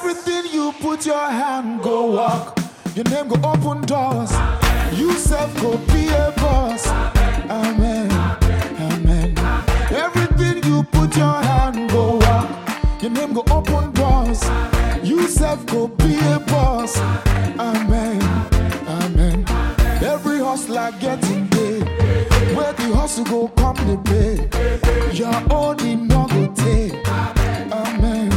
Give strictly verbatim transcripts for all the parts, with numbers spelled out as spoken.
Everything you put your hand go walk. Your name go open doors. You self go be a boss. Amen. Amen. Everything you put your hand go walk. Your name go open doors. You self go be a boss. Amen. Amen. Every hustler getting paid. Where the hustle go come the pay. Your own in no go take. Amen.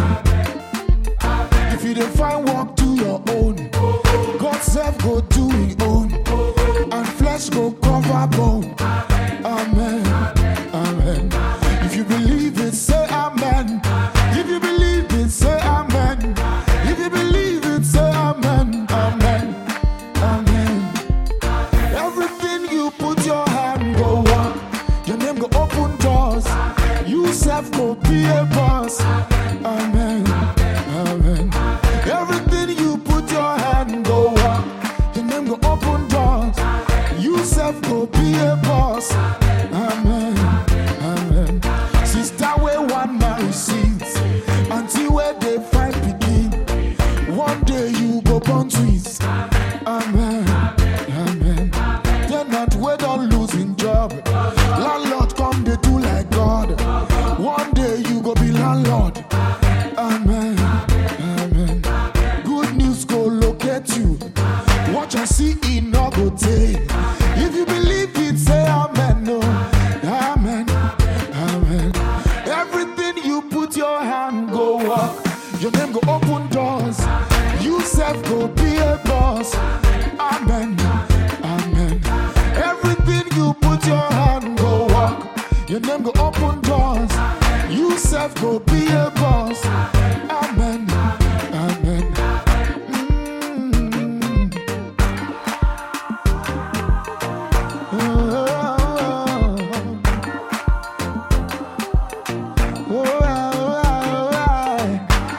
If you don't find work, do your own. God self go do his own. And flesh go cover bone. Amen. Amen. If you believe it, say amen. If you believe it, say amen. If you believe it, say amen. Amen. Amen. Everything you put your hand go walk. Your name go open doors. You self go be a boss. Amen. Amen. Everything you put your hand go walk. Your name go open doors. You self go be a boss. Amen. Amen. Sister where one man sees until where they find begin. One day you go born twins. Amen. Amen. They're not where don't losing job. Landlord come they do like God. One day you go be landlord. Amen. Amen. Good news go locate you. Watch and see it no go take. If you believe it, say amen. No. Amen. Amen. Everything you put your hand go walk. Your name go open doors. You self go be a boss. Amen. Amen. Everything you put your hand go walk. Your name go open doors. You self go be a boss. Amen. Amen. Mm. Oh, oh, oh, oh, oh.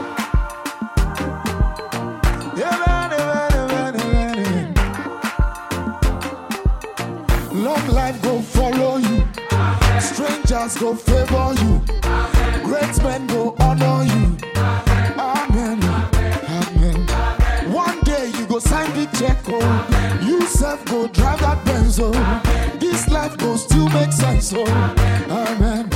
Long life go follow you. Strangers go favor you. Great men go honor you. Amen. Amen. One day you go sign big check. Oh. You self go drive that Benz. Oh. This life go still make sense. Oh. Amen.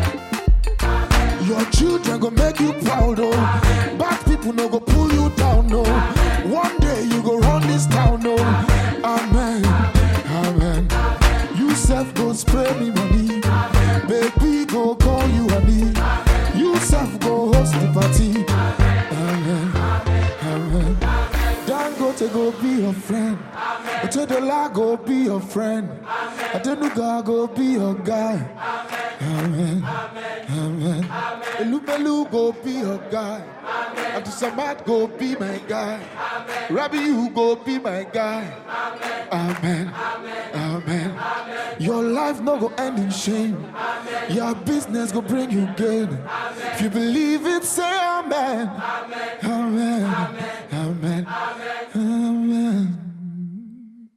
Your children go make you proud. Oh. Bad people no go pull you down. No. One day you go run this town. Oh. Amen. Amen. You self go spray me money. Baby go call you honey. You self go host the party. Amen. Amen. Dangote go be your friend. Otedola go be your friend. Adenuga go be your guy. Amen. Amen. Elubelu go be your guy. Abdusamad go be my guy. Rabbi you go be my guy. Amen. Amen. Your life no go end in shame. Your business go bring you gain. If you believe it, say amen.